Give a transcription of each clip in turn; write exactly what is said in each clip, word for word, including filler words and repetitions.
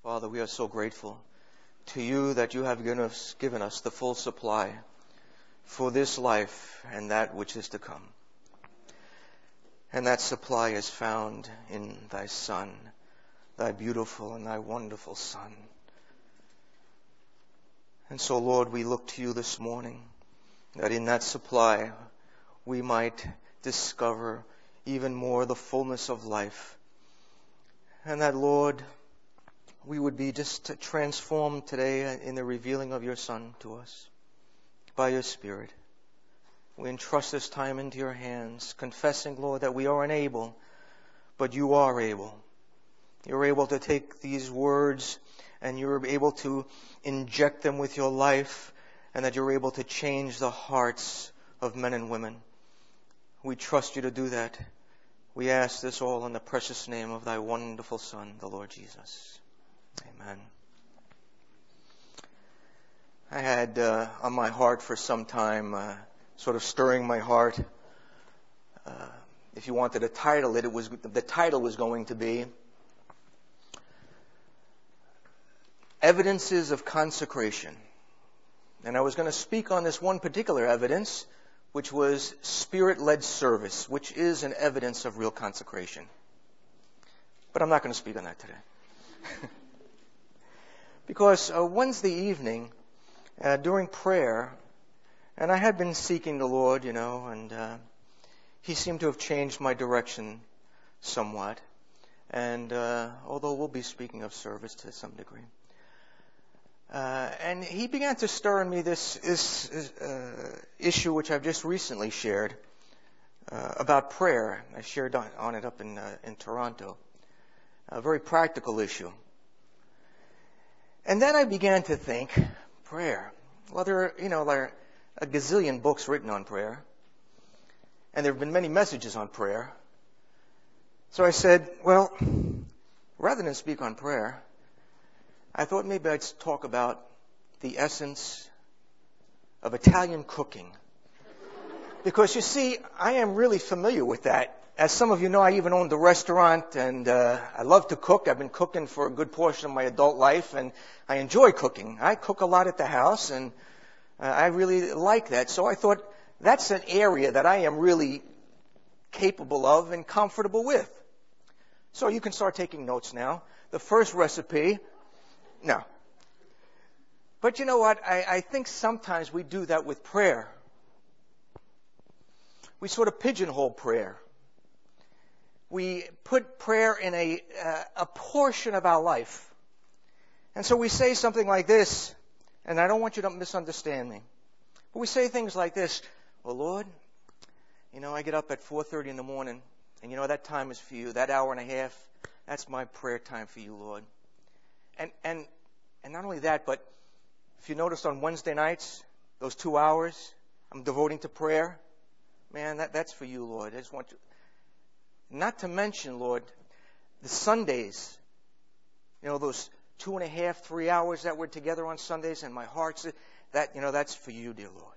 Father, we are so grateful to you that you have given us, given us the full supply for this life and that which is to come. And that supply is found in thy Son, thy beautiful and thy wonderful Son. And so, Lord, we look to you this morning that in that supply we might discover even more the fullness of life. And that, Lord, we would be just transformed today in the revealing of your Son to us by your Spirit. We entrust this time into your hands, confessing, Lord, that we are unable, but you are able. You're able to take these words and you're able to inject them with your life, and that you're able to change the hearts of men and women. We trust you to do that. We ask this all in the precious name of thy wonderful Son, the Lord Jesus. Amen. I had uh, on my heart for some time, uh, sort of stirring my heart. Uh, if you wanted to title it, it was the title was going to be Evidences of Consecration. And I was going to speak on this one particular evidence, which was Spirit-led service, which is an evidence of real consecration. But I'm not going to speak on that today. Because uh, Wednesday evening, uh, during prayer, and I had been seeking the Lord, you know, and uh, He seemed to have changed my direction somewhat. And uh, although we'll be speaking of service to some degree. Uh, and He began to stir in me this, this uh, issue which I've just recently shared uh, about prayer. I shared on, on it up in, uh, in Toronto. A very practical issue. And then I began to think, prayer. Well, there are, you know, there are a gazillion books written on prayer. And there have been many messages on prayer. So I said, well, rather than speak on prayer, I thought maybe I'd talk about the essence of Italian cooking. Because you see, I am really familiar with that. As some of you know, I even owned a restaurant, and uh, I love to cook. I've been cooking for a good portion of my adult life, and I enjoy cooking. I cook a lot at the house, and uh, I really like that. So I thought, that's an area that I am really capable of and comfortable with. So you can start taking notes now. The first recipe, no. But you know what? I, I think sometimes we do that with prayer. We sort of pigeonhole prayer. We put prayer in a, uh, a portion of our life. And so we say something like this, and I don't want you to misunderstand me. But we say things like this, well, Lord, you know, I get up at four thirty in the morning, and you know, that time is for you, that hour and a half, that's my prayer time for you, Lord. And, and, and not only that, but if you noticed on Wednesday nights, those two hours I'm devoting to prayer, man, that, that's for you, Lord. I just want you. Not to mention, Lord, the Sundays, you know, those two and a half, three hours that we're together on Sundays, and my heart's, that, you know, that's for you, dear Lord.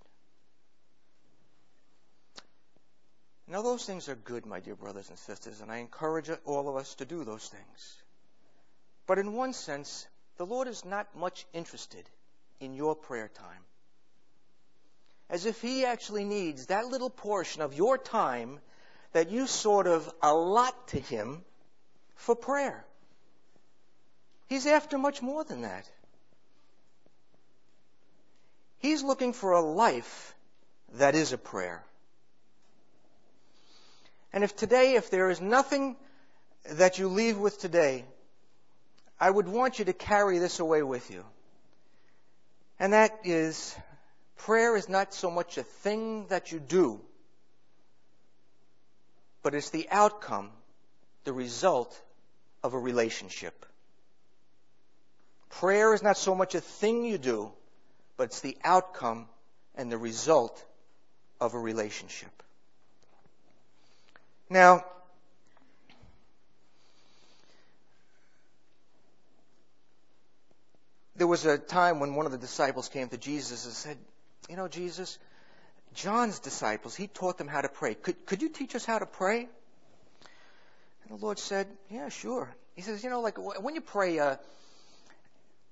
Now, those things are good, my dear brothers and sisters, and I encourage all of us to do those things. But in one sense, the Lord is not much interested in your prayer time. As if He actually needs that little portion of your time that you sort of allot to Him for prayer. He's after much more than that. He's looking for a life that is a prayer. And if today, if there is nothing that you leave with today, I would want you to carry this away with you. And that is, prayer is not so much a thing that you do, but it's the outcome, the result of a relationship. Prayer is not so much a thing you do, but it's the outcome and the result of a relationship. Now, there was a time when one of the disciples came to Jesus and said, you know, Jesus, John's disciples, he taught them how to pray. Could, could you teach us how to pray? And the Lord said, yeah, sure. He says, you know, like when you pray, uh,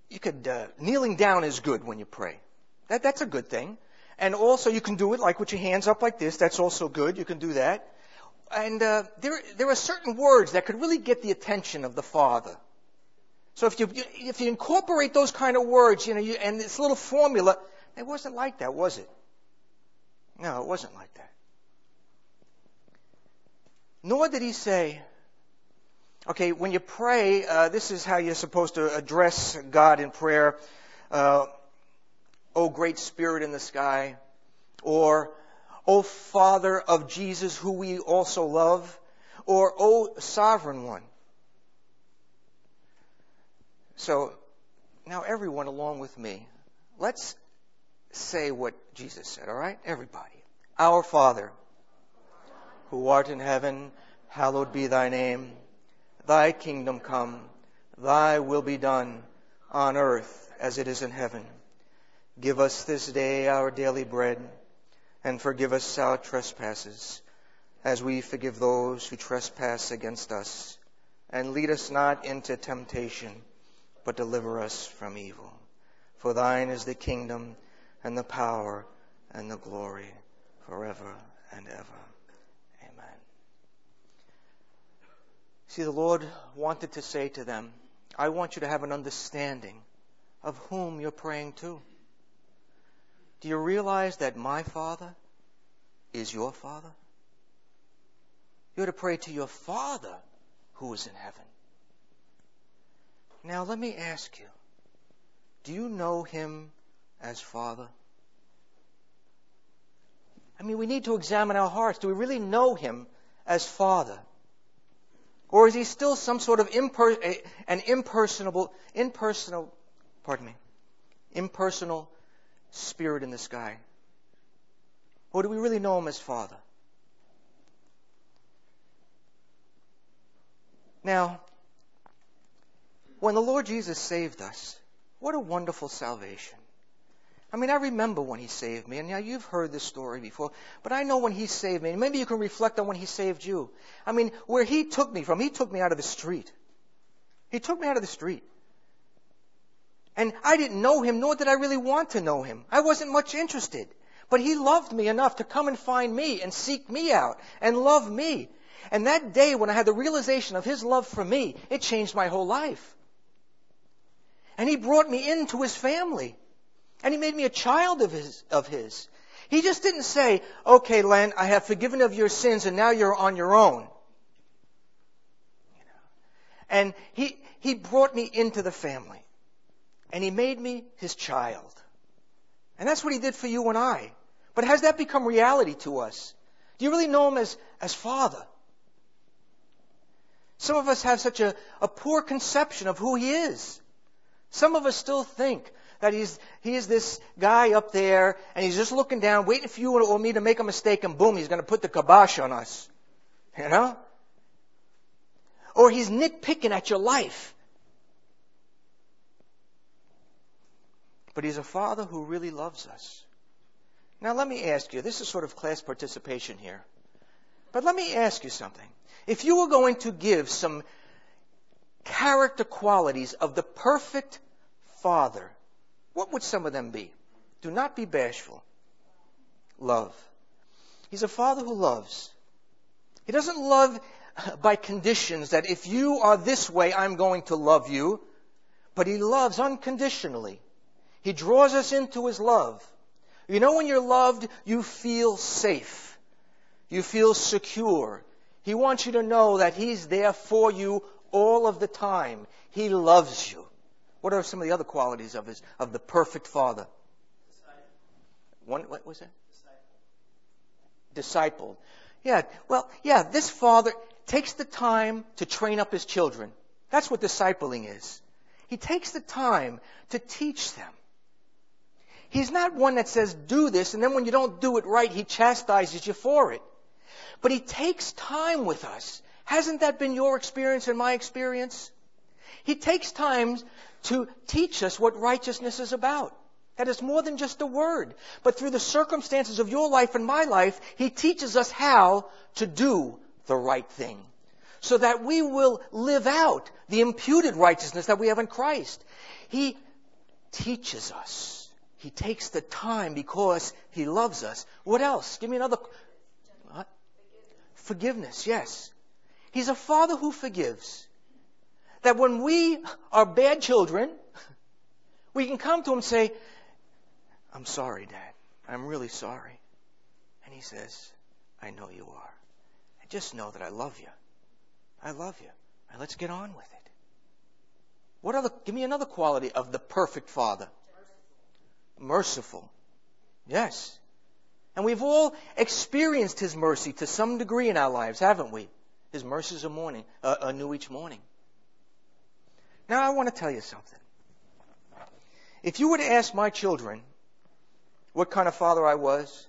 you could, uh, kneeling down is good when you pray. That, that's a good thing. And also you can do it like with your hands up like this. That's also good. You can do that. And uh, there, there are certain words that could really get the attention of the Father. So if you, if you incorporate those kind of words, you know, you, and this little formula, it wasn't like that, was it? No, it wasn't like that. Nor did he say, okay, when you pray, uh, this is how you're supposed to address God in prayer. Uh, O great Spirit in the sky, or O Father of Jesus, who we also love, or O Sovereign One. So, now everyone along with me, let's say what Jesus said, all right? Everybody. Our Father, who art in heaven, hallowed be thy name. Thy kingdom come, thy will be done on earth as it is in heaven. Give us this day our daily bread, and forgive us our trespasses, as we forgive those who trespass against us. And lead us not into temptation, but deliver us from evil. For thine is the kingdom, and the power, and the glory, forever and ever. Amen. See, the Lord wanted to say to them, I want you to have an understanding of whom you're praying to. Do you realize that my Father is your Father? You're to pray to your Father who is in heaven. Now let me ask you, do you know Him as Father? I mean, we need to examine our hearts. Do we really know Him as Father? Or is He still some sort of imper- an impersonable, impersonal, pardon me, impersonal Spirit in the sky? Or do we really know Him as Father? Now, when the Lord Jesus saved us, what a wonderful salvation. I mean, I remember when He saved me, and now you've heard this story before, but I know when He saved me, and maybe you can reflect on when He saved you. I mean, where He took me from, He took me out of the street. He took me out of the street. And I didn't know Him, nor did I really want to know Him. I wasn't much interested. But He loved me enough to come and find me and seek me out and love me. And that day when I had the realization of His love for me, it changed my whole life. And He brought me into His family. And He made me a child of His. Of his. He just didn't say, okay, Len, I have forgiven of your sins and now you're on your own. You know? And He, He brought me into the family. And He made me His child. And that's what He did for you and I. But has that become reality to us? Do you really know Him as, as Father? Some of us have such a, a poor conception of who He is. Some of us still think that He's He is this guy up there and He's just looking down, waiting for you or me to make a mistake and boom, He's going to put the kibosh on us. You know? Or He's nitpicking at your life. But He's a Father who really loves us. Now let me ask you, this is sort of class participation here. But let me ask you something. If you were going to give some character qualities of the perfect Father, what would some of them be? Do not be bashful. Love. He's a Father who loves. He doesn't love by conditions that if you are this way, I'm going to love you. But He loves unconditionally. He draws us into His love. You know, when you're loved, you feel safe. You feel secure. He wants you to know that He's there for you all of the time. He loves you. What are some of the other qualities of his of the perfect Father? One, what was that? Disciple. Yeah, well, yeah, this Father takes the time to train up His children. That's what discipling is. He takes the time to teach them. He's not one that says, do this, and then when you don't do it right, He chastises you for it. But He takes time with us. Hasn't that been your experience and my experience? He takes time to teach us what righteousness is about. That is more than just a word. But through the circumstances of your life and my life, He teaches us how to do the right thing. So that we will live out the imputed righteousness that we have in Christ. He teaches us. He takes the time because He loves us. What else? Give me another. What? Forgiveness, yes. He's a Father who forgives. That when we are bad children, we can come to Him and say, I'm sorry, Dad. I'm really sorry. And He says, I know you are. And just know that I love you. I love you. And let's get on with it. What other, give me another quality of the perfect Father. Merciful. Yes. And we've all experienced His mercy to some degree in our lives, haven't we? His mercies are morning, uh, are new each morning. Now I want to tell you something. If you were to ask my children what kind of father I was,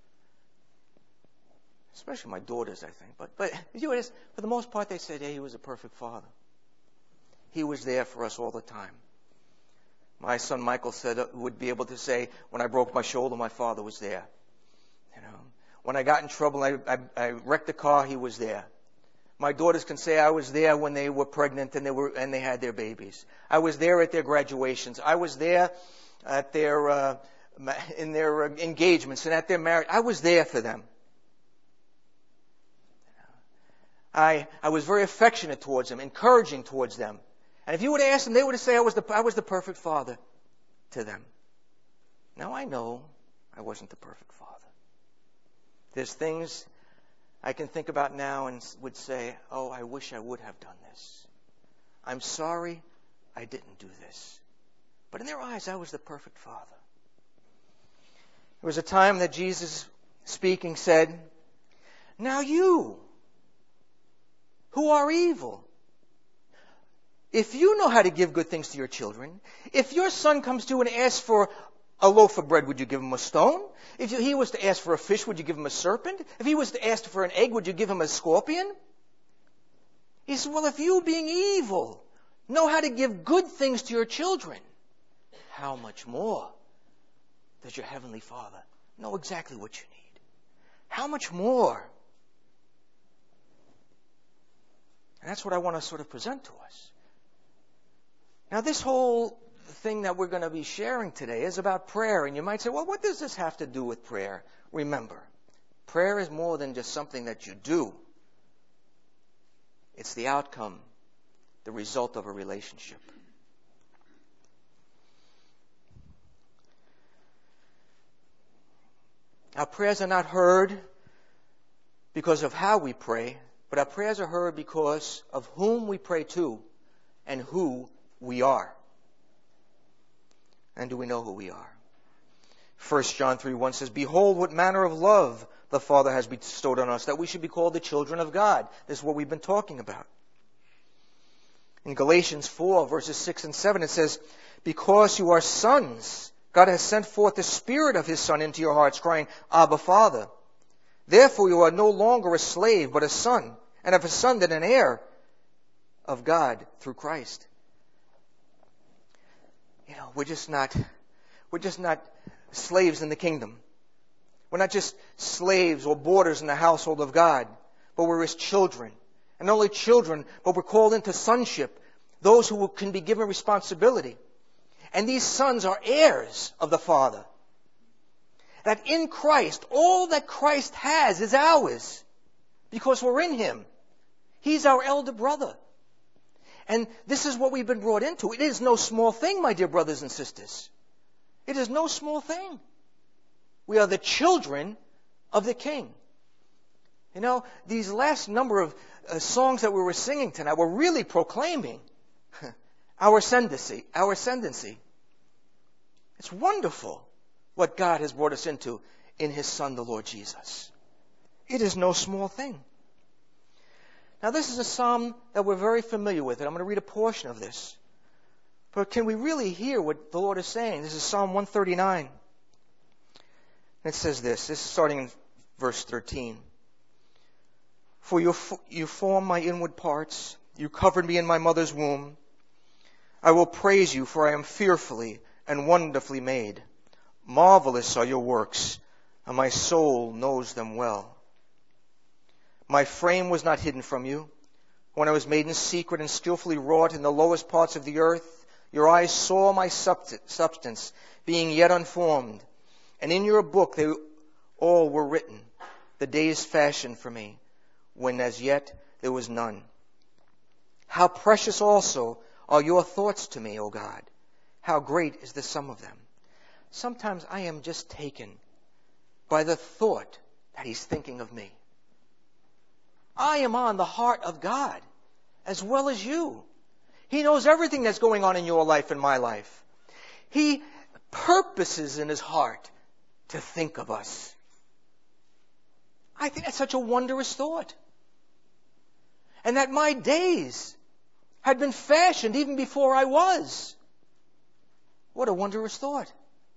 especially my daughters, I think, but, but if you were to ask, for the most part, they said, yeah, he was a perfect father. He was there for us all the time. My son Michael said, uh, would be able to say, when I broke my shoulder, my father was there. You know, when I got in trouble, I, I, I wrecked the car, he was there. My daughters can say I was there when they were pregnant and they were and they had their babies. I was there at their graduations. I was there at their uh, in their engagements and at their marriage. I was there for them. I I was very affectionate towards them, encouraging towards them. And if you would ask them, they would say I was the I was the perfect father to them. Now I know I wasn't the perfect father. There's things I can think about now and would say, oh, I wish I would have done this. I'm sorry I didn't do this. But in their eyes, I was the perfect father. There was a time that Jesus, speaking, said, now you, who are evil, if you know how to give good things to your children, if your son comes to you and asks for a loaf of bread, would you give him a stone? If he was to ask for a fish, would you give him a serpent? If he was to ask for an egg, would you give him a scorpion? He said, well, if you, being evil, know how to give good things to your children, how much more does your Heavenly Father know exactly what you need? How much more? And that's what I want to sort of present to us. Now, this whole thing that we're going to be sharing today is about prayer. And you might say, well, what does this have to do with prayer? Remember, prayer is more than just something that you do. It's the outcome, the result of a relationship. Our prayers are not heard because of how we pray, but our prayers are heard because of whom we pray to and who we are. And do we know who we are? First John three one says, behold, what manner of love the Father has bestowed on us, that we should be called the children of God. This is what we've been talking about. In Galatians four, verses six and seven, it says, because you are sons, God has sent forth the Spirit of His Son into your hearts, crying, Abba, Father. Therefore you are no longer a slave, but a son, and if a son, then an heir of God through Christ. You know, we're just not, we're just not slaves in the kingdom. We're not just slaves or boarders in the household of God, but we're His children. And not only children, but we're called into sonship, those who can be given responsibility. And these sons are heirs of the Father. That in Christ, all that Christ has is ours, because we're in Him. He's our elder brother. And this is what we've been brought into. It is no small thing, my dear brothers and sisters. It is no small thing. We are the children of the King. You know, these last number of uh, songs that we were singing tonight were really proclaiming our ascendancy, our ascendancy. It's wonderful what God has brought us into in His Son, the Lord Jesus. It is no small thing. Now, this is a psalm that we're very familiar with, and I'm going to read a portion of this. But can we really hear what the Lord is saying? This is Psalm one thirty-nine. And it says this. This is starting in verse thirteen. For you, you formed my inward parts. You covered me in my mother's womb. I will praise you, for I am fearfully and wonderfully made. Marvelous are your works, and my soul knows them well. My frame was not hidden from you. When I was made in secret and skillfully wrought in the lowest parts of the earth, Your eyes saw my substance, being yet unformed. And in your book they all were written, the days fashioned for me, when as yet there was none. How precious also are your thoughts to me, O God. How great is the sum of them. Sometimes I am just taken by the thought that He's thinking of me. I am on the heart of God as well as you. He knows everything that's going on in your life and my life. He purposes in His heart to think of us. I think that's such a wondrous thought. And that my days had been fashioned even before I was. What a wondrous thought.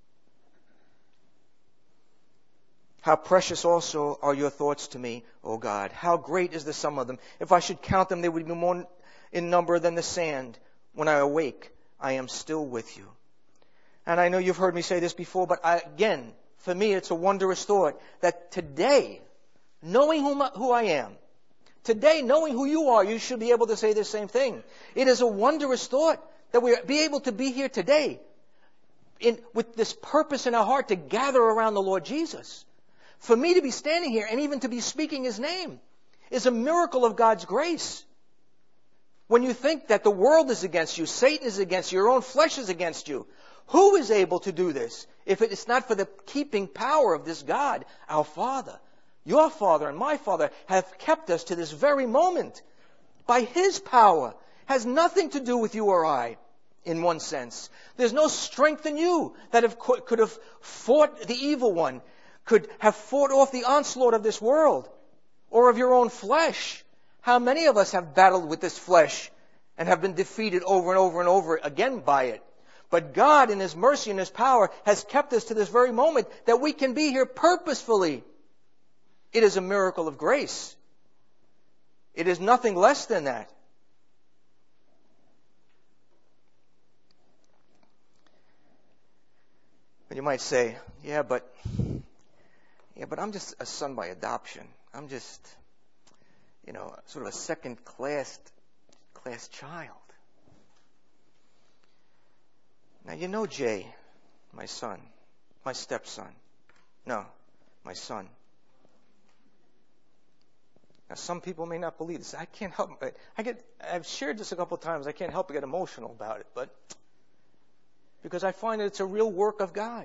How precious also are your thoughts to me, O God. How great is the sum of them. If I should count them, they would be more in number than the sand. When I awake, I am still with you. And I know you've heard me say this before, but I, again, for me, it's a wondrous thought that today, knowing whom, who I am, today, knowing who you are, you should be able to say the same thing. It is a wondrous thought that we be able to be here today in, with this purpose in our heart to gather around the Lord Jesus. For me to be standing here and even to be speaking His name is a miracle of God's grace. When you think that the world is against you, Satan is against you, your own flesh is against you, who is able to do this if it is not for the keeping power of this God, our Father? Your Father and my Father have kept us to this very moment by His power. Has nothing to do with you or I, in one sense. There's no strength in you that have, could have fought the evil one, could have fought off the onslaught of this world or of your own flesh. How many of us have battled with this flesh and have been defeated over and over and over again by it? But God, in His mercy and His power, has kept us to this very moment that we can be here purposefully. It is a miracle of grace. It is nothing less than that. But you might say, yeah, but yeah, but I'm just a son by adoption. I'm just, you know, sort of a second class class child. Now you know Jay, my son, my stepson. No, my son. Now, some people may not believe this. I can't help it. I get, I've shared this a couple of times. I can't help but get emotional about it. But because I find that it's a real work of God.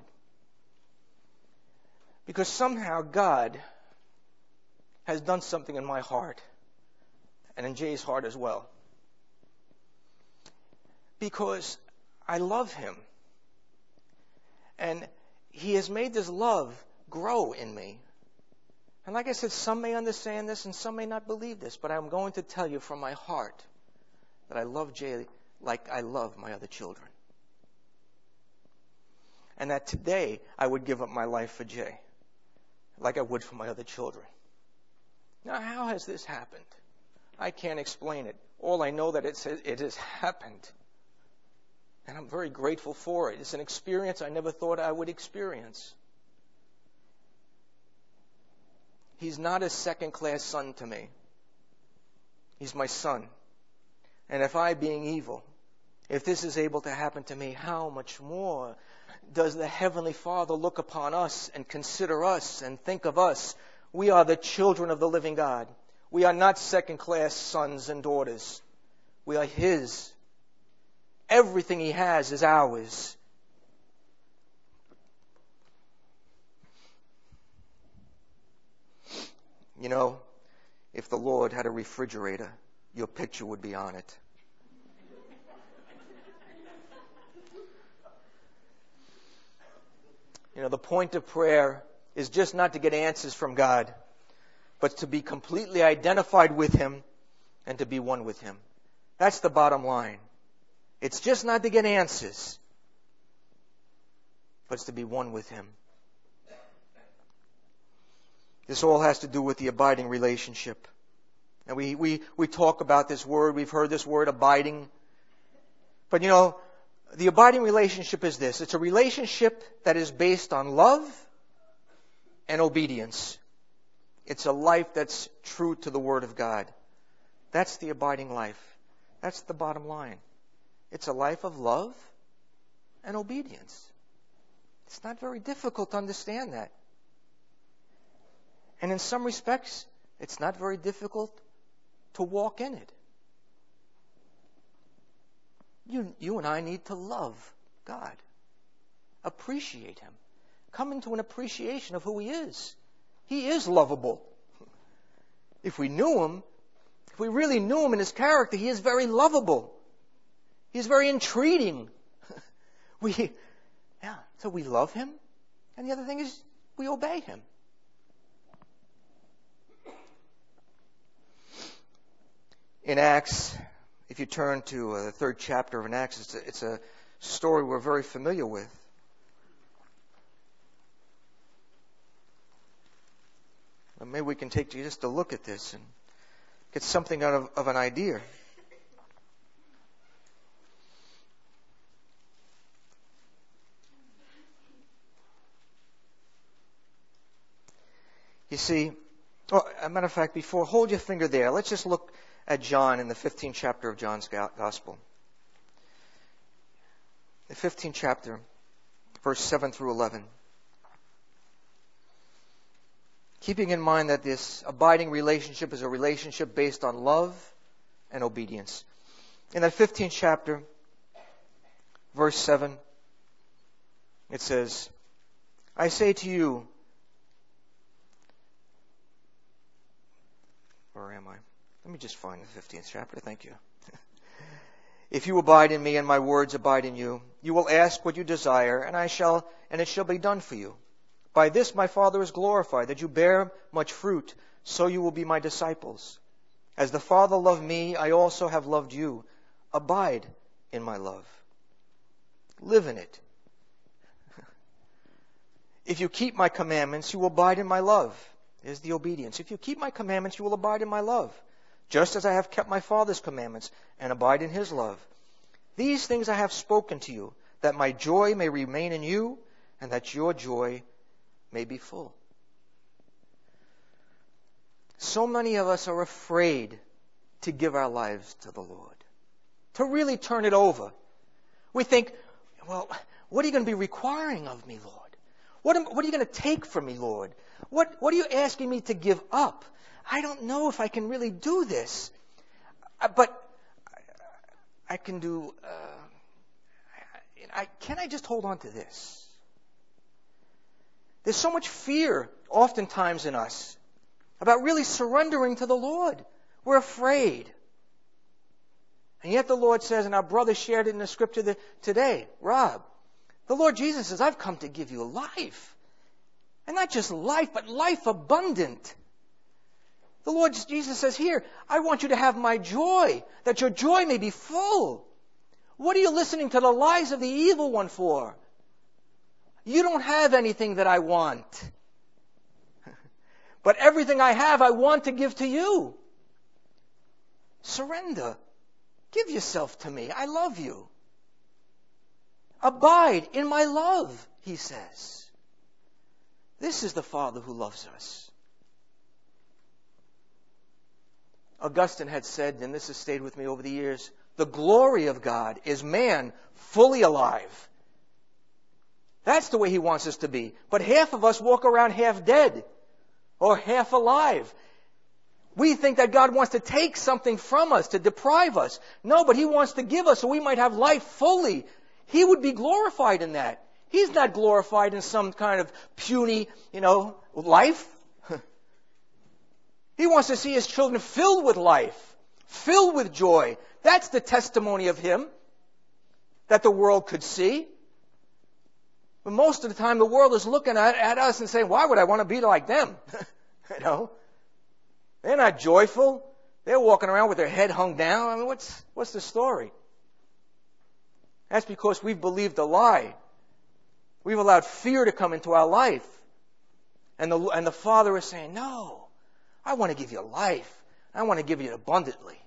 Because somehow God has done something in my heart and in Jay's heart as well. Because I love him. And He has made this love grow in me. And like I said, some may understand this and some may not believe this, but I'm going to tell you from my heart that I love Jay like I love my other children. And that today I would give up my life for Jay like I would for my other children. Now, how has this happened? I can't explain it. All I know that it's, it has happened. And I'm very grateful for it. It's an experience I never thought I would experience. He's not a second-class son to me. He's my son. And if I, being evil, if this is able to happen to me, how much more does the Heavenly Father look upon us and consider us and think of us? We are the children of the living God. We are not second-class sons and daughters. We are His. Everything He has is ours. You know, if the Lord had a refrigerator, your picture would be on it. You know, the point of prayer is just not to get answers from God, but to be completely identified with Him and to be one with Him. That's the bottom line. It's just not to get answers, but it's to be one with Him. This all has to do with the abiding relationship. And we, we, we talk about this word, we've heard this word, abiding. But you know, the abiding relationship is this. It's a relationship that is based on love and obedience. It's a life that's true to the Word of God. That's the abiding life. That's the bottom line. It's a life of love and obedience. It's not very difficult to understand that. And in some respects, it's not very difficult to walk in it. You, you and I need to love God. Appreciate Him. Come into an appreciation of who He is. He is lovable. If we knew Him, if we really knew Him in His character, He is very lovable. He's very entreating. we, yeah, so we love Him. And the other thing is, we obey Him. In Acts, if you turn to uh, the third chapter of Acts, it's a, it's a story we're very familiar with. Well, maybe we can take just a look at this and get something out of, of an idea. You see, oh, as a matter of fact, before, hold your finger there. Let's just look at John in the fifteenth chapter of John's Gospel. The fifteenth chapter, verse seven through eleven. Keeping in mind that this abiding relationship is a relationship based on love and obedience. In that fifteenth chapter, verse seven, it says, I say to you, where am I? Let me just find the fifteenth chapter. Thank you. If you abide in me and my words abide in you, you will ask what you desire, and I shall, and it shall be done for you. By this my Father is glorified, that you bear much fruit, so you will be my disciples. As the Father loved me, I also have loved you. Abide in my love. Live in it. If you keep my commandments, you will abide in my love. Is the obedience. If you keep my commandments, you will abide in my love, just as I have kept my Father's commandments and abide in His love. These things I have spoken to you, that my joy may remain in you, and that your joy may be full. So many of us are afraid to give our lives to the Lord, to really turn it over. We think, well, what are you going to be requiring of me, Lord? What, am, what are you going to take from me, Lord? What, what are you asking me to give up? I don't know if I can really do this. But I can do... Uh, I, can I just hold on to this? There's so much fear oftentimes in us about really surrendering to the Lord. We're afraid. And yet the Lord says, and our brother shared it in the scripture the, today, Rob, the Lord Jesus says, I've come to give you life. And not just life, but life abundant. The Lord Jesus says here, I want you to have my joy, that your joy may be full. What are you listening to the lies of the evil one for? You don't have anything that I want. But everything I have, I want to give to you. Surrender. Give yourself to me. I love you. Abide in my love, he says. This is the Father who loves us. Augustine had said, and this has stayed with me over the years, the glory of God is man fully alive. That's the way He wants us to be. But half of us walk around half dead or half alive. We think that God wants to take something from us, to deprive us. No, but He wants to give us so we might have life fully. He would be glorified in that. He's not glorified in some kind of puny, you know, life. He wants to see His children filled with life, filled with joy. That's the testimony of Him that the world could see. But most of the time the world is looking at, at us and saying, why would I want to be like them? You know, they're not joyful. They're walking around with their head hung down. I mean, what's, what's the story? That's because we've believed a lie. We've allowed fear to come into our life. And the, and the Father is saying, no, I want to give you life. I want to give you it abundantly.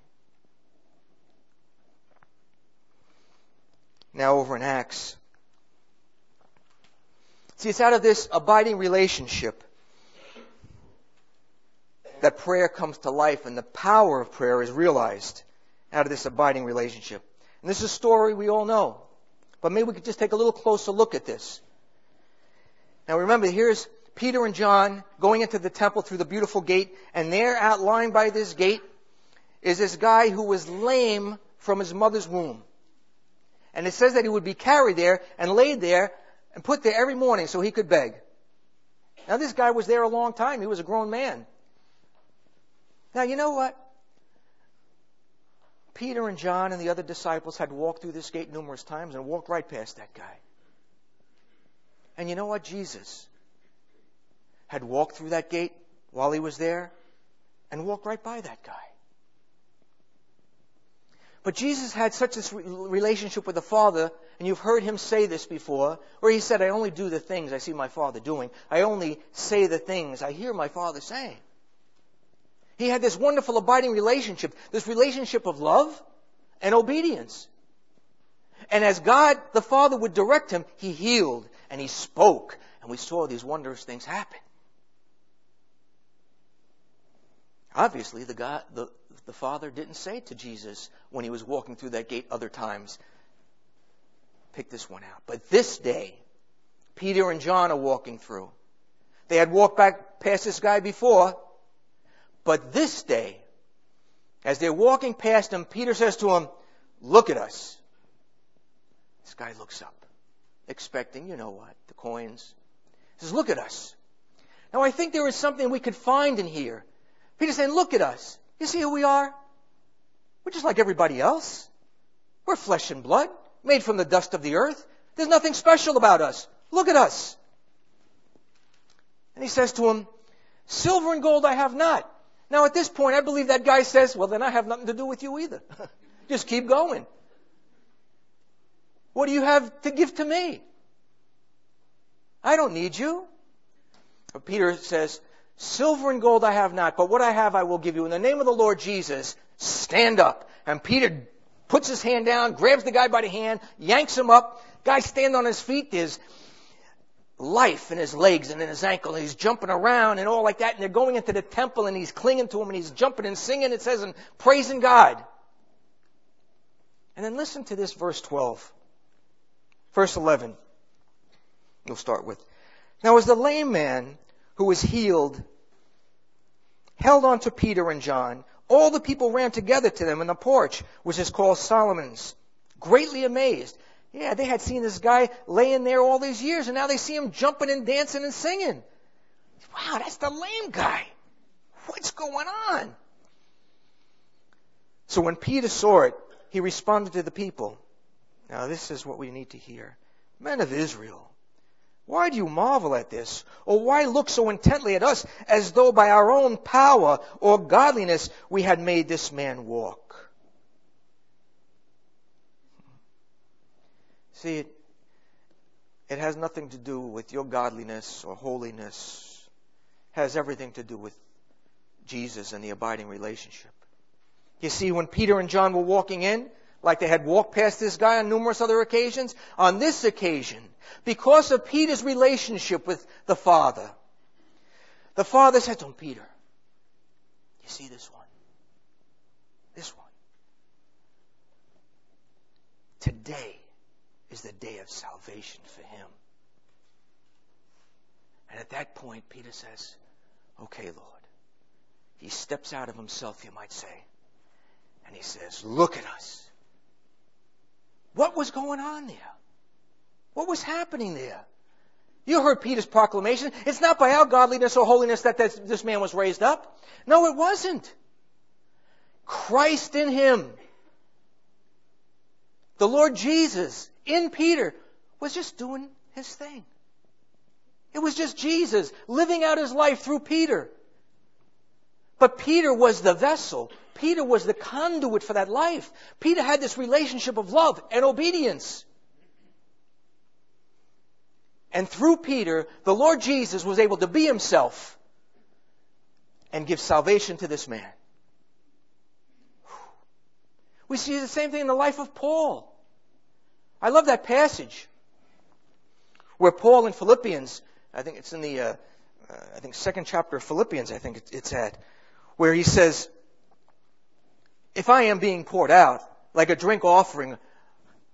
Now over in Acts. See, it's out of this abiding relationship that prayer comes to life and the power of prayer is realized out of this abiding relationship. And this is a story we all know. But maybe we could just take a little closer look at this. Now remember, here's Peter and John going into the temple through the beautiful gate, and there outlined by this gate is this guy who was lame from his mother's womb. And it says that he would be carried there and laid there and put there every morning so he could beg. Now this guy was there a long time. He was a grown man. Now you know what? Peter and John and the other disciples had walked through this gate numerous times and walked right past that guy. And you know what? Jesus had walked through that gate while he was there and walked right by that guy. But Jesus had such a relationship with the Father, and you've heard him say this before, where he said, I only do the things I see my Father doing. I only say the things I hear my Father saying. He had this wonderful abiding relationship, this relationship of love and obedience. And as God, the Father, would direct him, he healed and he spoke, and we saw these wondrous things happen. Obviously, the God, the, the Father didn't say to Jesus when he was walking through that gate other times, pick this one out. But this day, Peter and John are walking through. They had walked back past this guy before, but this day, as they're walking past him, Peter says to him, look at us. This guy looks up, expecting, you know what, the coins. He says, look at us. Now I think there is something we could find in here. Peter's saying, look at us. You see who we are? We're just like everybody else. We're flesh and blood, made from the dust of the earth. There's nothing special about us. Look at us. And he says to him, silver and gold I have not. Now at this point, I believe that guy says, well, then I have nothing to do with you either. Just keep going. What do you have to give to me? I don't need you. But Peter says, silver and gold I have not, but what I have I will give you. In the name of the Lord Jesus, stand up. And Peter puts his hand down, grabs the guy by the hand, yanks him up. Guy stands on his feet. There's life in his legs and in his ankle. And he's jumping around and all like that. And they're going into the temple and he's clinging to him and he's jumping and singing, it says, and praising God. And then listen to this, verse twelve. Verse eleven. We'll start with. Now as the lame man who was healed held on to Peter and John, all the people ran together to them in the porch, which is called Solomon's, greatly amazed. Yeah, they had seen this guy laying there all these years, and now they see him jumping and dancing and singing. Wow, that's the lame guy. What's going on? So when Peter saw it, he responded to the people. Now this is what we need to hear. Men of Israel, why do you marvel at this? Or why look so intently at us as though by our own power or godliness we had made this man walk? See, it, it has nothing to do with your godliness or holiness. It has everything to do with Jesus and the abiding relationship. You see, when Peter and John were walking in, like they had walked past this guy on numerous other occasions, on this occasion, because of Peter's relationship with the Father, the Father said to him, Peter, you see this one? This one. Today is the day of salvation for him. And at that point, Peter says, okay, Lord. He steps out of himself, you might say, and he says, look at us. What was going on there? What was happening there? You heard Peter's proclamation. It's not by our godliness or holiness that this, this man was raised up. No, it wasn't. Christ in him, the Lord Jesus in Peter, was just doing his thing. It was just Jesus living out his life through Peter. But Peter was the vessel. Peter was the conduit for that life. Peter had this relationship of love and obedience. And through Peter, the Lord Jesus was able to be himself and give salvation to this man. We see the same thing in the life of Paul. I love that passage where Paul in Philippians, I think it's in the, uh, uh, I think second chapter of Philippians, I think it's at, where he says, if I am being poured out like a drink offering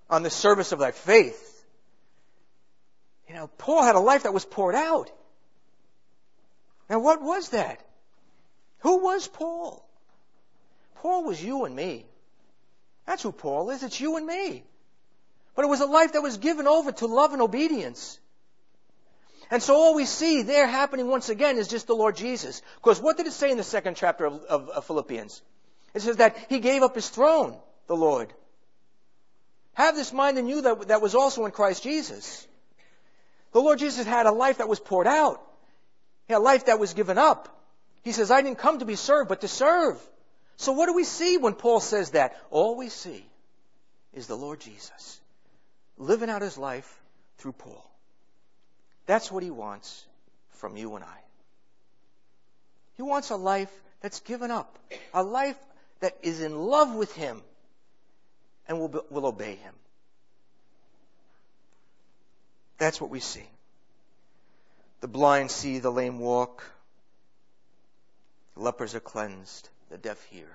on the service of thy faith. You know, Paul had a life that was poured out. Now what was that? Who was Paul? Paul was you and me. That's who Paul is. It's you and me. But it was a life that was given over to love and obedience. And so all we see there happening once again is just the Lord Jesus. Because what did it say in the second chapter of, of, of Philippians? It says that He gave up His throne, the Lord. Have this mind in you that, that was also in Christ Jesus. The Lord Jesus had a life that was poured out. He had a life that was given up. He says, I didn't come to be served, but to serve. So what do we see when Paul says that? All we see is the Lord Jesus living out His life through Paul. That's what He wants from you and I. He wants a life that's given up. A life that is in love with Him and will, will obey Him. That's what we see. The blind see, the lame walk. The lepers are cleansed, the deaf hear.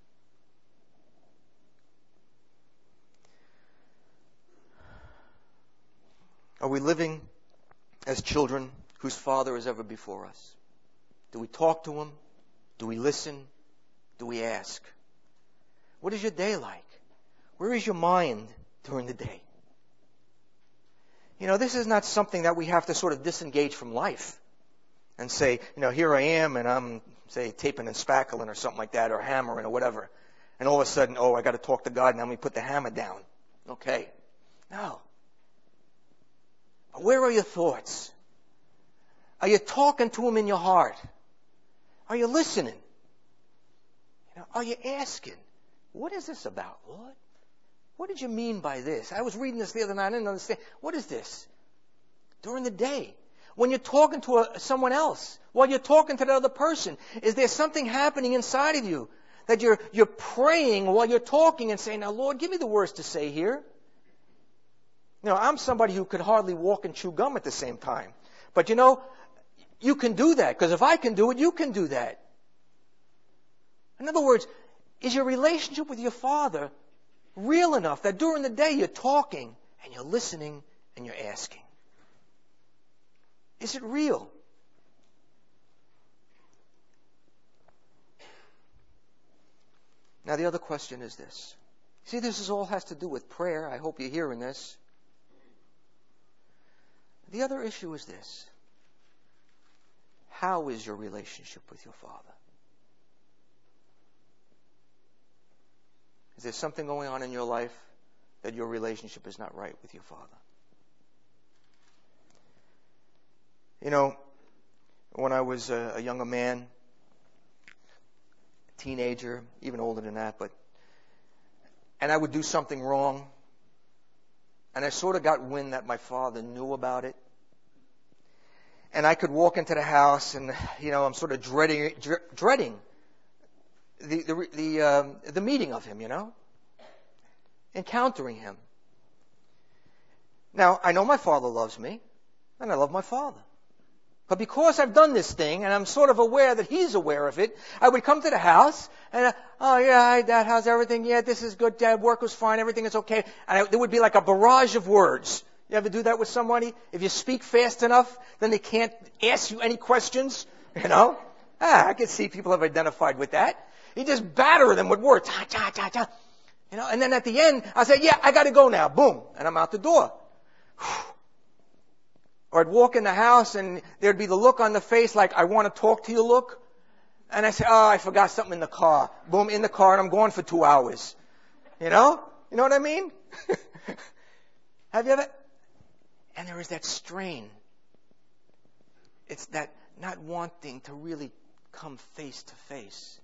Are we living as children whose Father is ever before us? Do we talk to Him? Do we listen? Do we ask? What is your day like? Where is your mind during the day? You know, this is not something that we have to sort of disengage from life and say, you know, here I am and I'm, say, taping and spackling or something like that, or hammering or whatever. And all of a sudden, oh, I got to talk to God, now let me put the hammer down. Okay. No. But where are your thoughts? Are you talking to Him in your heart? Are you listening? You know, are you asking, what is this about, Lord? What did you mean by this? I was reading this the other night, I didn't understand. What is this? During the day, when you're talking to a, someone else, while you're talking to the other person, is there something happening inside of you that you're, you're praying while you're talking and saying, now, Lord, give me the words to say here? You know, I'm somebody who could hardly walk and chew gum at the same time. But you know, you can do that, because if I can do it, you can do that. In other words, is your relationship with your Father real enough that during the day you're talking and you're listening and you're asking? Is it real? Now the other question is this. See, this is all has to do with prayer. I hope you're hearing this. The other issue is this. How is your relationship with your Father? Is there something going on in your life that your relationship is not right with your Father? You know, when I was a, a younger man, a teenager, even older than that, but and I would do something wrong, and I sort of got wind that my father knew about it. And I could walk into the house, and you know, I'm sort of dreading, dreading the the the, um, the meeting of him. You know, encountering him. Now I know my Father loves me, and I love my Father. But because I've done this thing, and I'm sort of aware that He's aware of it, I would come to the house, and, uh, oh yeah, hi Dad, how's everything? Yeah, this is good, Dad, work was fine, everything is okay. And I, there would be like a barrage of words. You ever do that with somebody? If you speak fast enough, then they can't ask you any questions, you know? Ah, I can see people have identified with that. You just batter them with words. Ta, ta, ta, ta. You know, and then at the end, I say, yeah, I gotta go now. Boom. And I'm out the door. Whew. Or I'd walk in the house and there'd be the look on the face like, I want to talk to you look. And I say, oh, I forgot something in the car. Boom, in the car, and I'm gone for two hours. You know? You know what I mean? Have you ever? And there is that strain. It's that not wanting to really come face to face.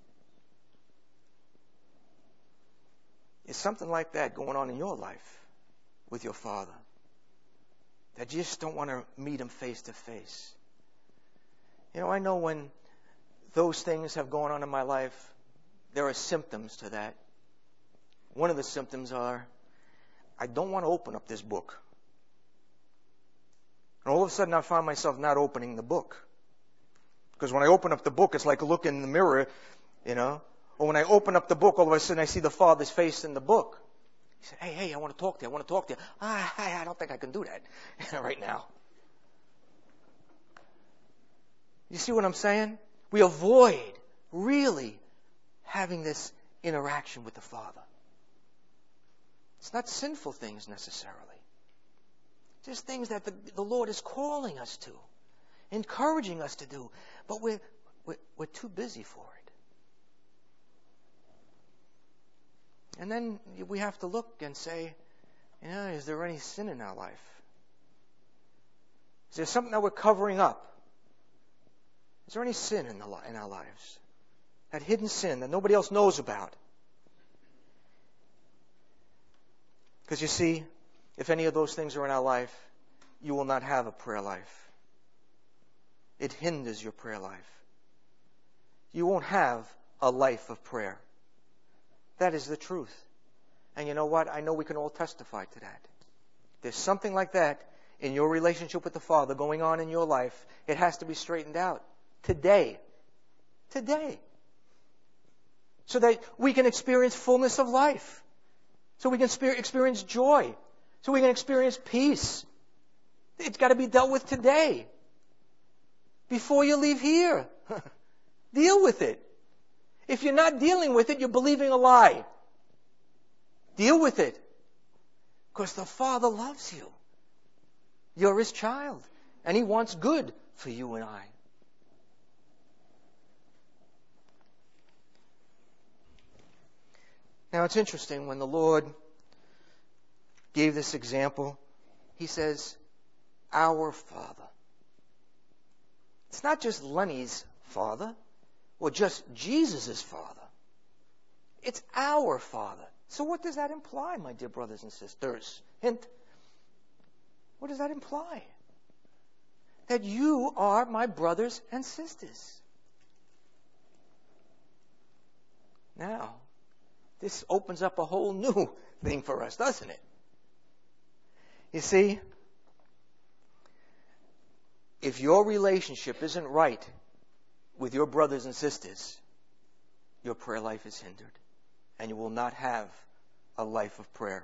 Is something like that going on in your life with your Father? That you just don't want to meet Him face to face. You know, I know when those things have gone on in my life, there are symptoms to that. One of the symptoms are, I don't want to open up this book. And all of a sudden I find myself not opening the book. Because when I open up the book, it's like a look in the mirror, you know. Or when I open up the book, all of a sudden I see the Father's face in the book. He said, hey, hey, I want to talk to you. I want to talk to you. Ah, I don't think I can do that right now. You see what I'm saying? We avoid really having this interaction with the Father. It's not sinful things necessarily. Just things that the, the Lord is calling us to, encouraging us to do, but we're, we're, we're too busy for it. And then we have to look and say, you know, is there any sin in our life? Is there something that we're covering up? Is there any sin in, the, in our lives? That hidden sin that nobody else knows about? Because you see, if any of those things are in our life, you will not have a prayer life. It hinders your prayer life. You won't have a life of prayer. That is the truth. And you know what? I know we can all testify to that. There's something like that in your relationship with the Father going on in your life. It has to be straightened out. Today. Today. So that we can experience fullness of life. So we can experience joy. So we can experience peace. It's got to be dealt with today. Before you leave here. Deal with it. If you're not dealing with it, you're believing a lie. Deal with it. Because the Father loves you. You're His child. And He wants good for you and I. Now it's interesting, when the Lord gave this example, He says, our Father. It's not just Lenny's Father, or just Jesus' Father. It's our Father. So what does that imply, my dear brothers and sisters? Hint. What does that imply? That you are my brothers and sisters. Now, this opens up a whole new thing for us, doesn't it? You see, if your relationship isn't right with your brothers and sisters, your prayer life is hindered, and you will not have a life of prayer.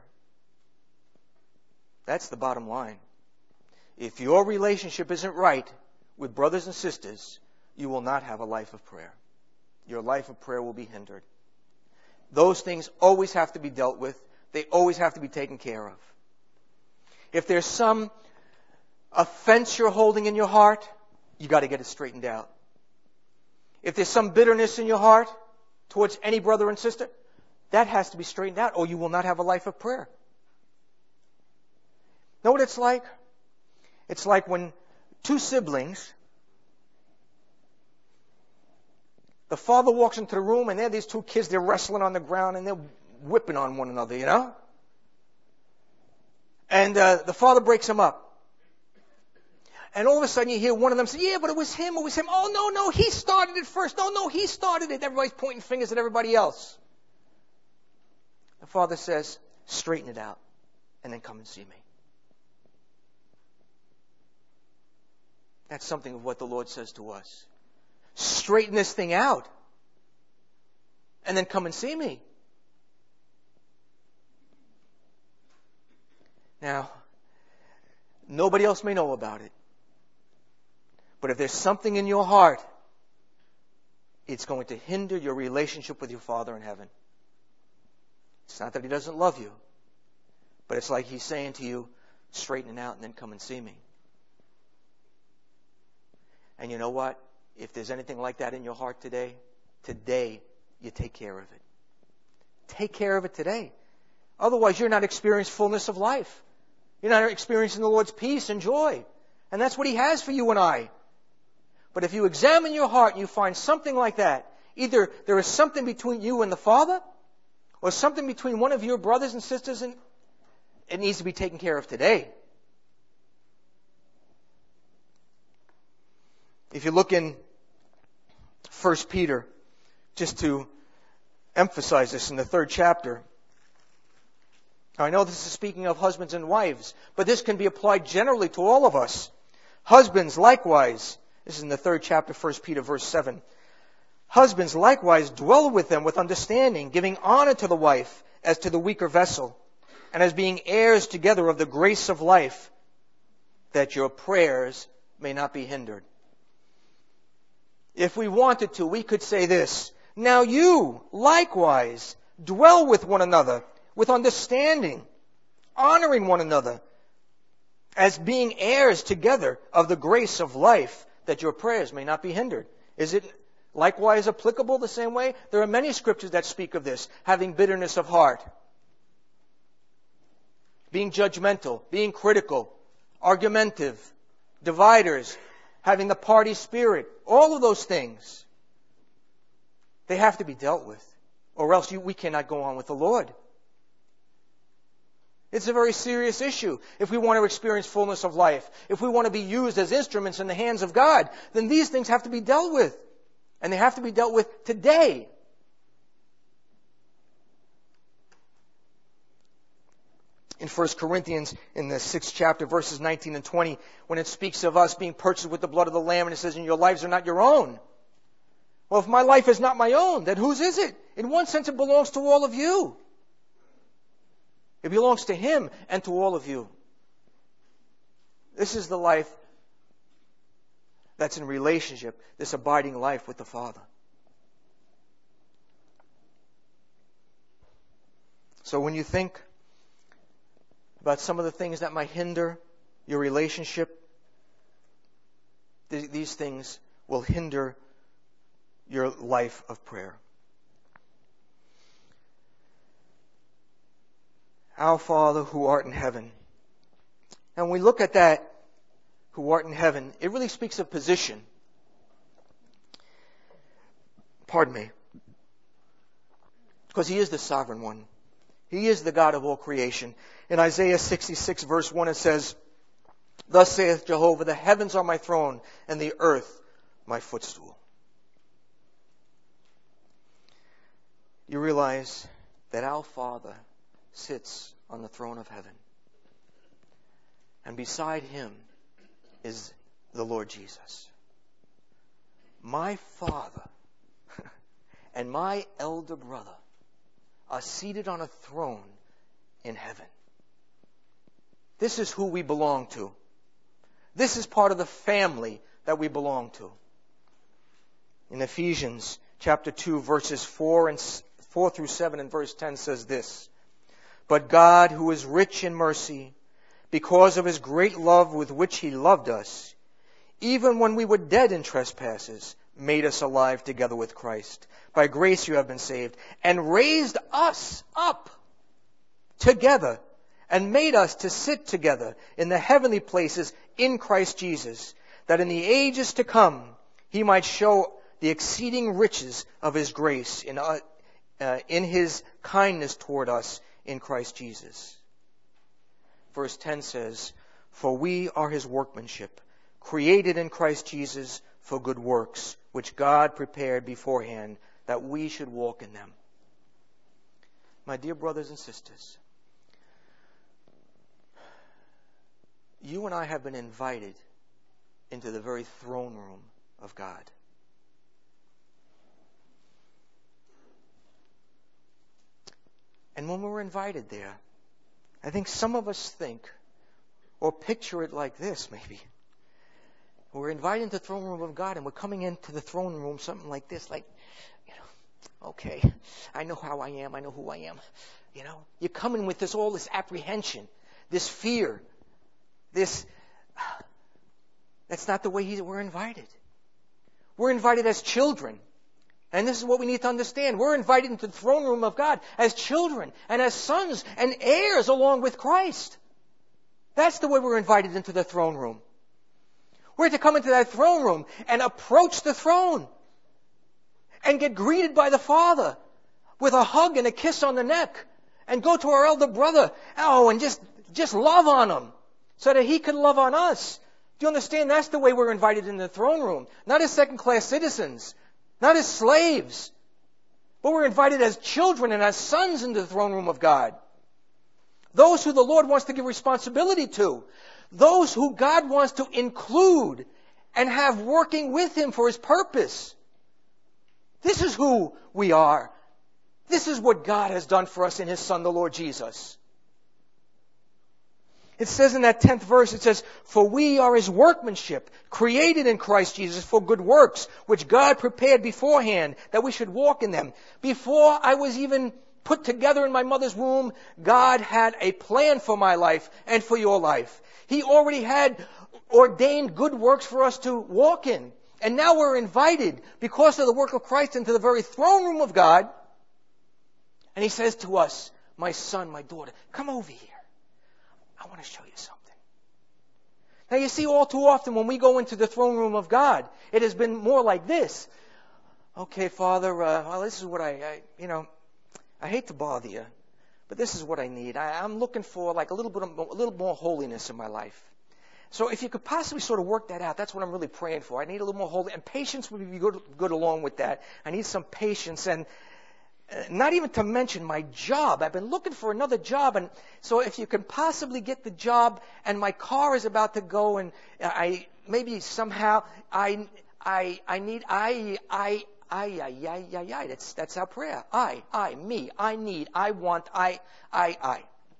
That's the bottom line. If your relationship isn't right with brothers and sisters, you will not have a life of prayer. Your life of prayer will be hindered. Those things always have to be dealt with. They always have to be taken care of. If there's some offense you're holding in your heart, you got to get it straightened out. If there's some bitterness in your heart towards any brother and sister, that has to be straightened out, or you will not have a life of prayer. Know what it's like? It's like when two siblings, the father walks into the room and there are these two kids, they're wrestling on the ground and they're whipping on one another, you know? And uh, the father breaks them up. And all of a sudden you hear one of them say, yeah, but it was him, it was him. Oh, no, no, he started it first. No, no, he started it. Everybody's pointing fingers at everybody else. The father says, straighten it out and then come and see me. That's something of what the Lord says to us. Straighten this thing out and then come and see me. Now, nobody else may know about it. But if there's something in your heart, it's going to hinder your relationship with your Father in heaven. It's not that He doesn't love you, but it's like He's saying to you, straighten it out and then come and see me. And you know what? If there's anything like that in your heart today, today you take care of it. Take care of it today. Otherwise, you're not experiencing fullness of life. You're not experiencing the Lord's peace and joy. And that's what He has for you and I. But if you examine your heart and you find something like that, either there is something between you and the Father, or something between one of your brothers and sisters, and it needs to be taken care of today. If you look in First Peter, just to emphasize this in the third chapter, I know this is speaking of husbands and wives, but this can be applied generally to all of us. Husbands, likewise, this is in the third chapter, First Peter, verse seven. Husbands, likewise, dwell with them with understanding, giving honor to the wife as to the weaker vessel, and as being heirs together of the grace of life, that your prayers may not be hindered. If we wanted to, we could say this: now you, likewise, dwell with one another, with understanding, honoring one another, as being heirs together of the grace of life, that your prayers may not be hindered. Is it likewise applicable the same way? There are many scriptures that speak of this: having bitterness of heart, being judgmental, being critical, argumentative, dividers, having the party spirit. All of those things, they have to be dealt with, or else you, we cannot go on with the Lord. It's a very serious issue. If we want to experience fullness of life, if we want to be used as instruments in the hands of God, then these things have to be dealt with. And they have to be dealt with today. In First Corinthians, in the sixth chapter, verses nineteen and twenty, when it speaks of us being purchased with the blood of the Lamb, and it says, and your lives are not your own. Well, if my life is not my own, then whose is it? In one sense, it belongs to all of you. It belongs to Him and to all of you. This is the life that's in relationship, this abiding life with the Father. So when you think about some of the things that might hinder your relationship, th- these things will hinder your life of prayer. Our Father who art in heaven. And when we look at that, who art in heaven, it really speaks of position. Pardon me. Because He is the sovereign one. He is the God of all creation. In Isaiah sixty-six verse one it says, thus saith Jehovah, the heavens are my throne, and the earth my footstool. You realize that our Father sits on the throne of heaven. And beside Him is the Lord Jesus. My Father and my elder brother are seated on a throne in heaven. This is who we belong to. This is part of the family that we belong to. In Ephesians chapter two, verses four and four through seven and verse ten says this: but God, who is rich in mercy, because of His great love with which He loved us, even when we were dead in trespasses, made us alive together with Christ. By grace you have been saved, and raised us up together, and made us to sit together in the heavenly places in Christ Jesus, that in the ages to come He might show the exceeding riches of His grace in, uh, uh, in His kindness toward us in Christ Jesus. Verse ten says, for we are His workmanship, created in Christ Jesus for good works, which God prepared beforehand that we should walk in them. My dear brothers and sisters, you and I have been invited into the very throne room of God. And when we're invited there, I think some of us think, or picture it like this maybe. We're invited into the throne room of God, and we're coming into the throne room something like this, like, you know, okay, I know how I am, I know who I am. You know, you're coming with this all this apprehension, this fear, this. That's not the way he, we're invited. We're invited as children. And this is what we need to understand. We're invited into the throne room of God as children and as sons and heirs along with Christ. That's the way we're invited into the throne room. We're to come into that throne room and approach the throne and get greeted by the Father with a hug and a kiss on the neck and go to our elder brother, oh, and just, just love on him so that he can love on us. Do you understand? That's the way we're invited into the throne room. Not as second-class citizens, not as slaves, but we're invited as children and as sons into the throne room of God. Those who the Lord wants to give responsibility to. Those who God wants to include and have working with Him for His purpose. This is who we are. This is what God has done for us in His Son, the Lord Jesus. It says in that tenth verse, it says, "For we are His workmanship, created in Christ Jesus for good works, which God prepared beforehand, that we should walk in them." Before I was even put together in my mother's womb, God had a plan for my life and for your life. He already had ordained good works for us to walk in. And now we're invited, because of the work of Christ, into the very throne room of God. And He says to us, "My son, my daughter, come over here. I want to show you something." Now you see, all too often when we go into the throne room of God, it has been more like this. "Okay, Father, uh, well, this is what I, I, you know, I hate to bother you, but this is what I need. I, I'm looking for like a little bit of, a little more holiness in my life. So if you could possibly sort of work that out, that's what I'm really praying for. I need a little more holiness, and patience would be good, good along with that. I need some patience, and uh, not even to mention my job. I've been looking for another job, and so if you can possibly get the job, and my car is about to go, and I maybe somehow I I I need I I I I I I I. That's that's our prayer. I I me I need I want I I I.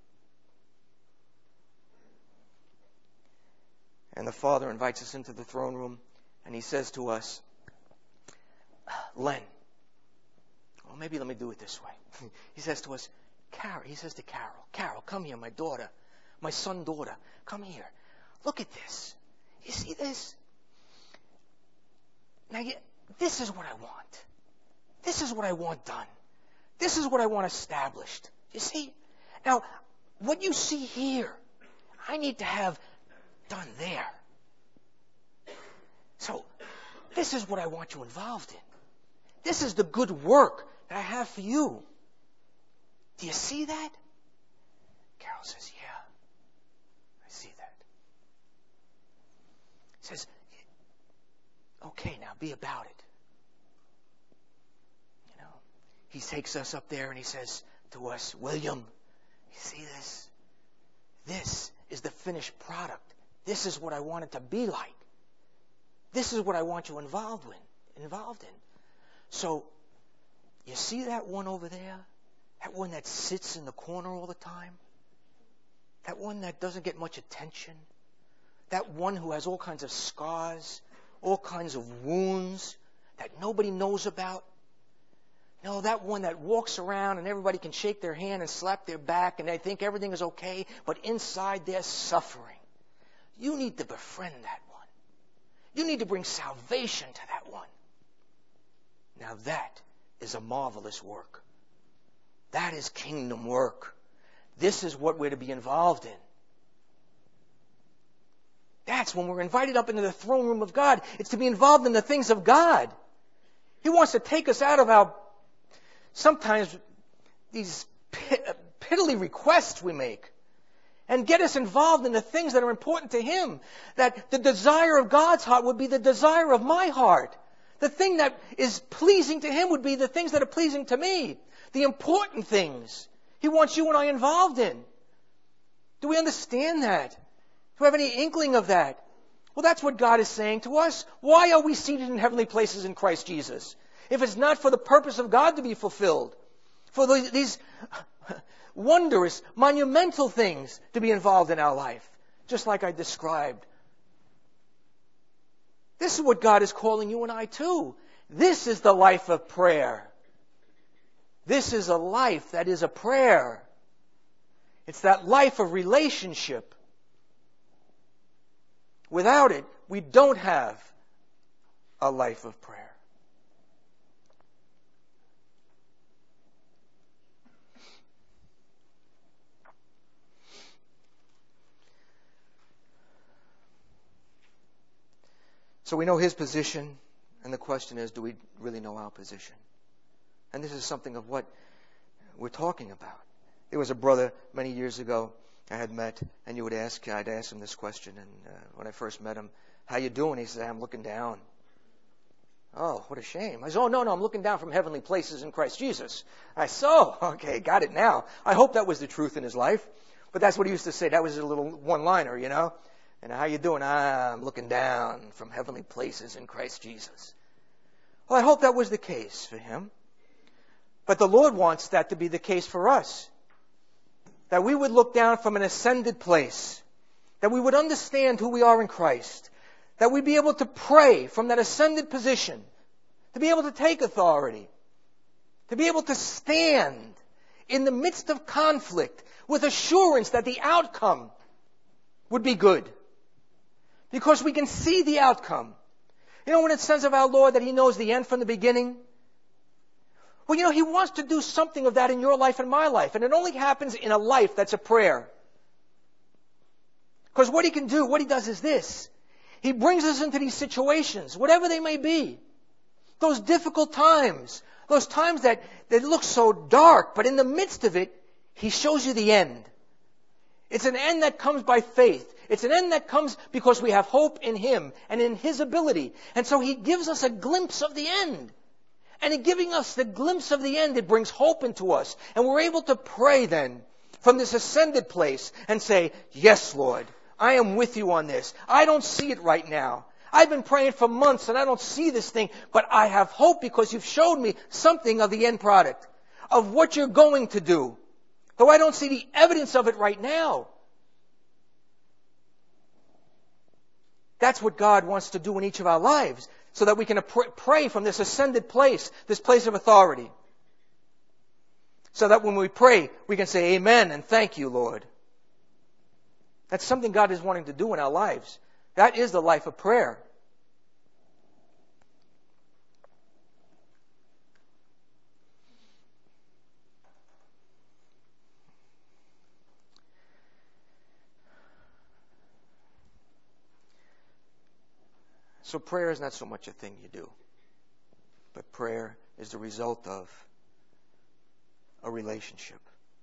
And the Father invites us into the throne room, and He says to us, "Len," well, maybe let me do it this way. He says to us, "Carol," He says to Carol, "Carol, come here, my daughter, my son, daughter, come here. Look at this. You see this? Now, you, this is what I want. This is what I want done. This is what I want established. You see? Now, what you see here, I need to have done there. So, this is what I want you involved in. This is the good work that I have for you. Do you see that?" Carol says, "Yeah, I see that." He says, "Okay, now be about it." You know, He takes us up there and He says to us, "William, you see this? This is the finished product. This is what I want it to be like. This is what I want you involved in, involved in. So, you see that one over there? That one that sits in the corner all the time? That one that doesn't get much attention? That one who has all kinds of scars, all kinds of wounds that nobody knows about? No, that one that walks around and everybody can shake their hand and slap their back and they think everything is okay, but inside they're suffering. You need to befriend that one. You need to bring salvation to that one. Now that is a marvelous work. That is kingdom work. This is what we're to be involved in. That's when we're invited up into the throne room of God. It's to be involved in the things of God. He wants to take us out of our, sometimes, these piddly requests we make, and get us involved in the things that are important to Him. That the desire of God's heart would be the desire of my heart. The thing that is pleasing to Him would be the things that are pleasing to me. The important things He wants you and I involved in. Do we understand that? Do we have any inkling of that? Well, that's what God is saying to us. Why are we seated in heavenly places in Christ Jesus? If it's not for the purpose of God to be fulfilled, for these wondrous, monumental things to be involved in our life, just like I described. This is what God is calling you and I to. This is the life of prayer. This is a life that is a prayer. It's that life of relationship. Without it, we don't have a life of prayer. So we know His position, and the question is, do we really know our position? And this is something of what we're talking about. There was a brother many years ago I had met, and you would ask, I'd ask him this question, and uh, when I first met him, "How you doing?" He said, "I'm looking down." Oh, what a shame. I said, "Oh, no, no, I'm looking down from heavenly places in Christ Jesus." I said, "Oh, okay, got it now." I hope that was the truth in his life, but that's what he used to say. That was a little one-liner, you know. And how you doing? Ah, I'm looking down from heavenly places in Christ Jesus. Well, I hope that was the case for him. But the Lord wants that to be the case for us. That we would look down from an ascended place that we would understand who we are in Christ, that we'd be able to pray from that ascended position, to be able to take authority, to be able to stand in the midst of conflict with assurance that the outcome would be good. Because we can see the outcome. You know when it says of our Lord that He knows the end from the beginning? Well, you know, He wants to do something of that in your life and my life. And it only happens in a life that's a prayer. Because what He can do, what He does is this. He brings us into these situations, whatever they may be. Those difficult times. Those times that, that look so dark. But in the midst of it, He shows you the end. It's an end that comes by faith. It's an end that comes because we have hope in Him and in His ability. And so He gives us a glimpse of the end. And in giving us the glimpse of the end, it brings hope into us. And we're able to pray then from this ascended place and say, yes, Lord, I am with you on this. I don't see it right now. I've been praying for months and I don't see this thing, but I have hope because you've showed me something of the end product, of what you're going to do. Though I don't see the evidence of it right now. That's what God wants to do in each of our lives, so that we can pray from this ascended place, this place of authority. So that when we pray, we can say amen and thank you, Lord. That's something God is wanting to do in our lives. That is the life of prayer. So prayer is not so much a thing you do, but prayer is the result of a relationship.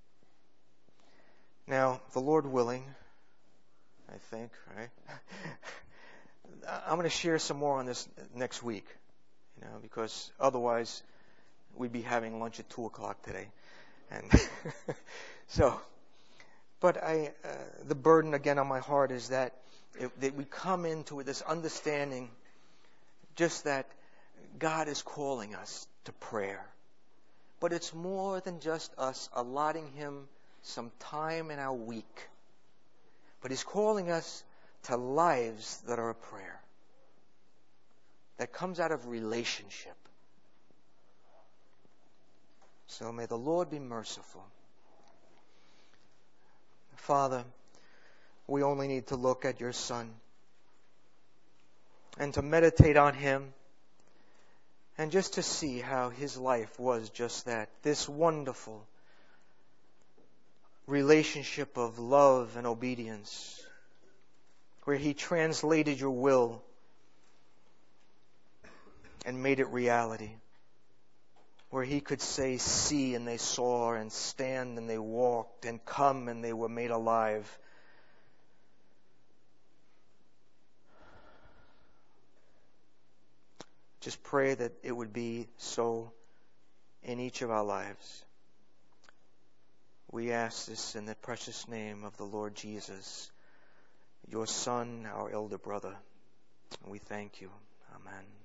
Now, the Lord willing, I think, right? I'm going to share some more on this next week, you know, because otherwise we'd be having lunch at two o'clock today. And so, but I, uh, the burden again on my heart is that It, that we come into this understanding just that God is calling us to prayer. But it's more than just us allotting Him some time in our week. But He's calling us to lives that are a prayer. That comes out of relationship. So may the Lord be merciful. Father, we only need to look at your Son and to meditate on Him and just to see how His life was just that. This wonderful relationship of love and obedience where He translated your will and made it reality. Where He could say, see, and they saw, and stand, and they walked, and come, and they were made alive. Just pray that it would be so in each of our lives. We ask this in the precious name of the Lord Jesus, your Son, our elder brother. We thank you. Amen.